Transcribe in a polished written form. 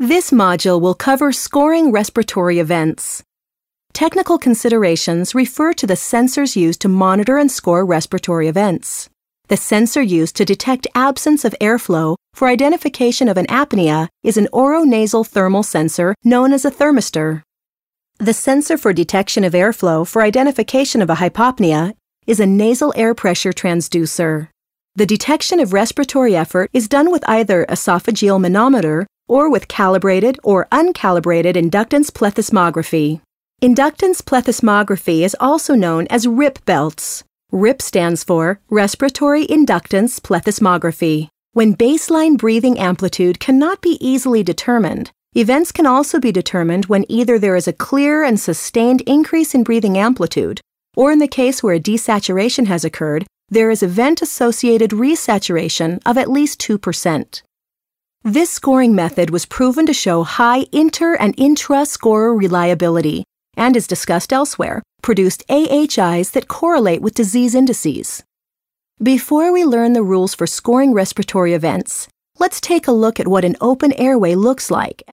This module will cover scoring respiratory events. Technical considerations refer to the sensors used to monitor and score respiratory events. The sensor used to detect absence of airflow for identification of an apnea is an oronasal thermal sensor known as a thermistor. The sensor for detection of airflow for identification of a hypopnea is a nasal air pressure transducer. The detection of respiratory effort is done with either esophageal manometer or with calibrated or uncalibrated inductance plethysmography. Inductance plethysmography is also known as RIP belts. RIP stands for Respiratory Inductance Plethysmography. When baseline breathing amplitude cannot be easily determined, events can also be determined when either there is a clear and sustained increase in breathing amplitude, or in the case where a desaturation has occurred, there is event-associated resaturation of at least 2%. This scoring method was proven to show high inter- and intra-scorer reliability and, as discussed elsewhere, produced AHIs that correlate with disease indices. Before we learn the rules for scoring respiratory events, let's take a look at what an open airway looks like